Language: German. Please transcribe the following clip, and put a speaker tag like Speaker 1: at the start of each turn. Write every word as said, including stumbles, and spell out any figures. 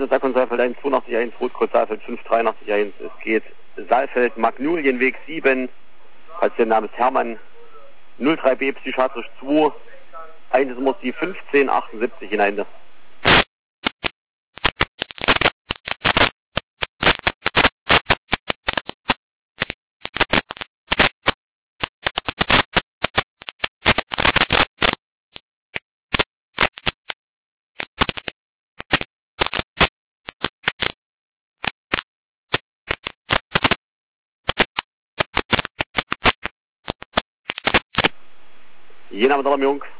Speaker 1: Landesberg von Saalfeld eins zweiundachtzig eins, Rotcode Saalfeld fünf dreiundachtzig eins. Es geht Saalfeld, Magnolienweg sieben, Patientenname ist Hermann, null drei B, psychiatrisch zwei, eins muss die fünfzehn achtundsiebzig hinein. Je Name der Alarmierung.